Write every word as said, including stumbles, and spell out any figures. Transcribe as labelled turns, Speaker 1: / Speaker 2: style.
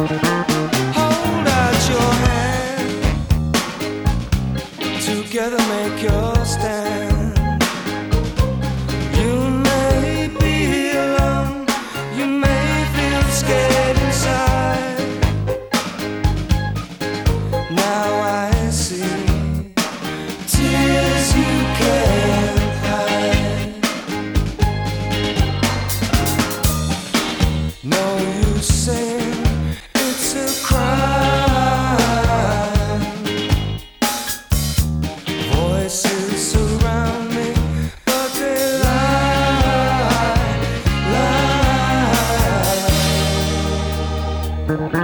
Speaker 1: Hold out your hand, together make your stand. You may be alone, you may feel scared inside. Now I see tears you can't hide. No use saying it's a crime. Voices surround me, but they lie, lie.